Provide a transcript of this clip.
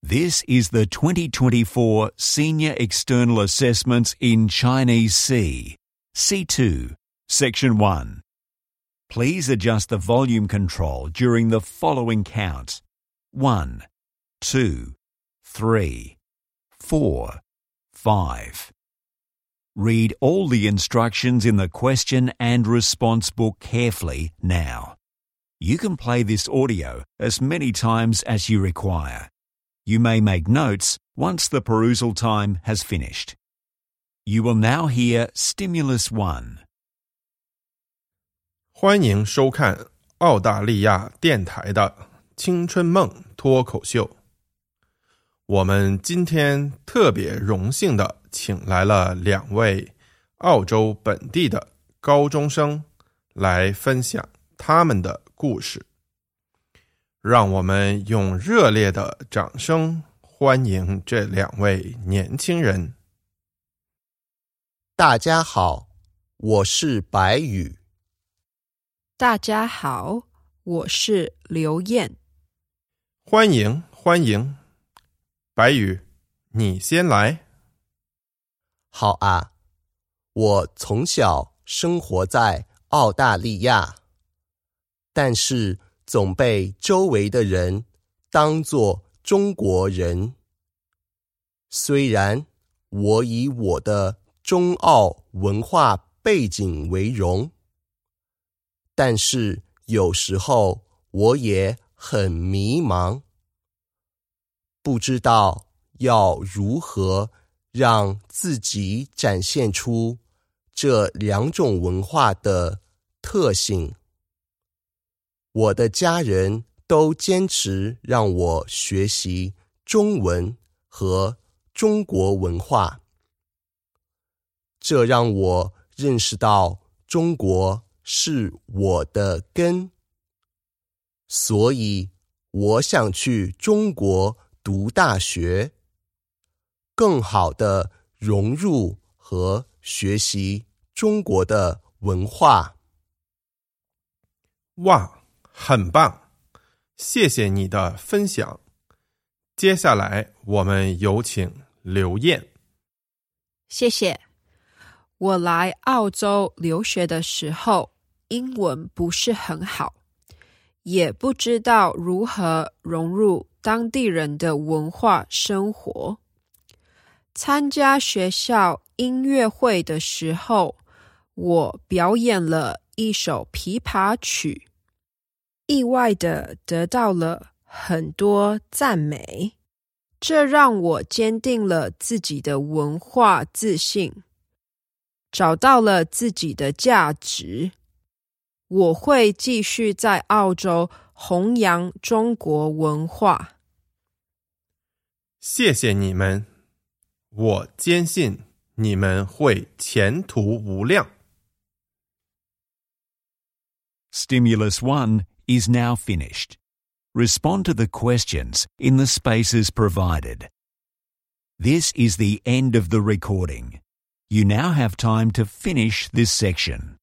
This is the 2024 Senior External Assessments in Chinese C, C2, Section 1. Please adjust the volume control during the following counts: 1, 2, 3, 4, 5. Read all the instructions in the question and response book carefully now. You can play this audio as many times as you require. You may make notes once the perusal time has finished. You will now hear Stimulus 1. 欢迎收看澳大利亚电台的青春梦脱口秀。我们今天特别荣幸地请来了2位澳洲本地的高中生来分享他们的故事。让我们用热烈的掌声欢迎这2位年轻人。 大家好，我是白宇。 大家好，我是刘燕。 欢迎欢迎。白宇，你先来。 好啊，我从小生活在澳大利亚，但是总被周围的人当作中国人。虽然我以我的中澳文化背景为荣，但是有时候我也很迷茫，不知道要如何让自己展现出这2种文化的特性。我的家人都坚持让我学习中文和中国文化，这让我认识到中国是我的根，所以我想去中国读大学，更好地融入和学习中国的文化。 哇，很棒，谢谢你的分享。接下来我们有请刘燕。 谢谢。我来澳洲留学的时候，英文不是很好，也不知道如何融入当地人的文化生活。参加学校音乐会的时候，我表演了一首琵琶曲，意外地得到了很多赞美，这让我坚定了自己的文化自信，找到了自己的价值。我会继续在澳洲弘扬中国文化。 谢谢你们，我坚信你们会前途无量。 Stimulus 1 is now finished. Respond to the questions in the spaces provided. This is the end of the recording. You now have time to finish this section.